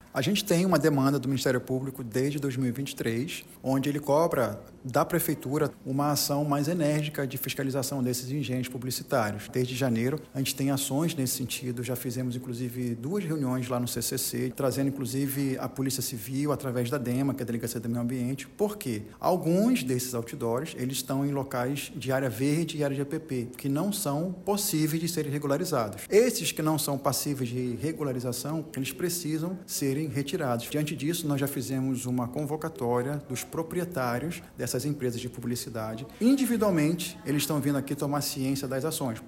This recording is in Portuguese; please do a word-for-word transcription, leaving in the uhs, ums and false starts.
A gente tem uma demanda do Ministério Público desde dois mil e vinte e três, onde ele cobra da Prefeitura uma ação mais enérgica de fiscalização desses engenhos publicitários. Desde janeiro, a gente tem ações nesse sentido, já fizemos inclusive duas reuniões lá no C C C, trazendo inclusive a Polícia Civil através da DEMA, que é a Delegacia do Meio Ambiente, porque alguns desses outdoors, eles estão em locais de área verde e área de A P P, que não são possíveis de serem regularizados. Esses que não são passíveis de regularização, eles precisam serem retirados. Diante disso, nós já fizemos uma convocatória dos proprietários dessas empresas de publicidade. Individualmente, eles estão vindo aqui tomar ciência das ações.